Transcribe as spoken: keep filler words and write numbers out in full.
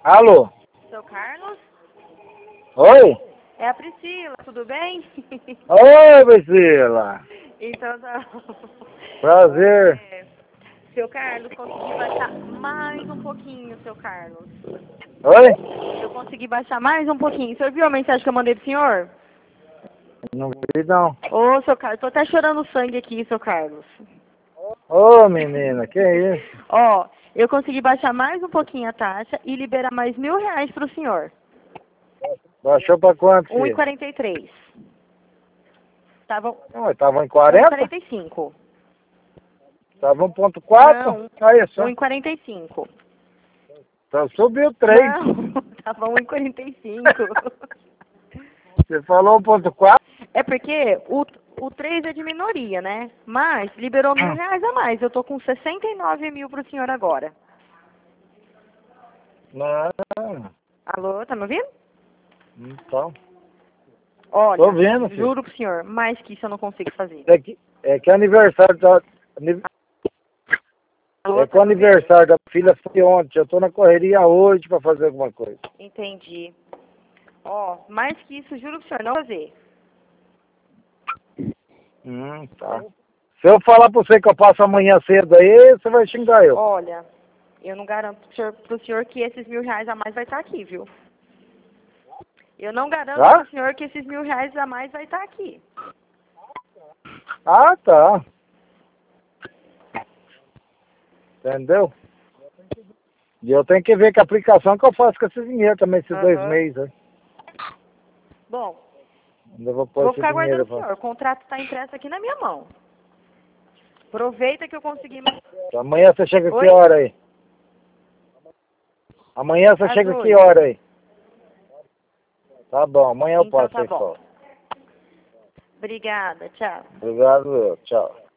Alô? Seu Carlos? Oi? É a Priscila, tudo bem? Oi, Priscila. Então tá. Prazer. É, seu Carlos, consegui baixar mais um pouquinho, seu Carlos. Oi? Eu consegui baixar mais um pouquinho. O senhor viu a mensagem que eu mandei pro senhor? Não vi não. Ô, seu Carlos, tô até chorando sangue aqui, seu Carlos. Ô, menina, que isso? Ó, eu consegui baixar mais um pouquinho a taxa e liberar mais mil reais pro senhor. Baixou pra quanto, um e filho? quarenta e três. Tava Não, tava em um e quarenta? quarenta e cinco. Tava um ponto quatro? Não, Aí só. um e quarenta e cinco. Só subiu três. Não, tava um e quarenta e cinco. Você falou um ponto quatro? É porque o, o três é de minoria, né? Mas liberou mil reais a mais. Eu tô com sessenta e nove mil pro senhor agora. Não. Alô, tá me ouvindo? Então. Olha, Tô vendo, filho. juro pro senhor, mais que isso eu não consigo fazer. É que, é que aniversário da... ani- Alô, É que tá o me ouvindo? aniversário da filha foi ontem. Eu tô na correria hoje pra fazer alguma coisa. Entendi. Ó, mais que isso, juro pro senhor, não vou fazer. Hum, tá. Se eu falar pra você que eu passo amanhã cedo aí, você vai xingar eu. Olha, eu não garanto pro senhor, pro senhor que esses mil reais a mais vai estar aqui, viu? Eu não garanto Tá? pro senhor que esses mil reais a mais vai estar aqui. Ah, tá. Entendeu? E eu tenho que ver que aplicação que eu faço com esse dinheiro também, esses dois Aham. meses. Aí. Bom, Ainda vou pôr vou esse ficar dinheiro. aguardando o Pra... senhor. O contrato está impresso aqui na minha mão. Aproveita que eu consegui mais. Amanhã você chega que Oi? hora aí? Amanhã você Às chega que oito. hora aí? Tá bom, amanhã eu Então passo tá aí bom. só. Obrigada, tchau. Obrigado, tchau.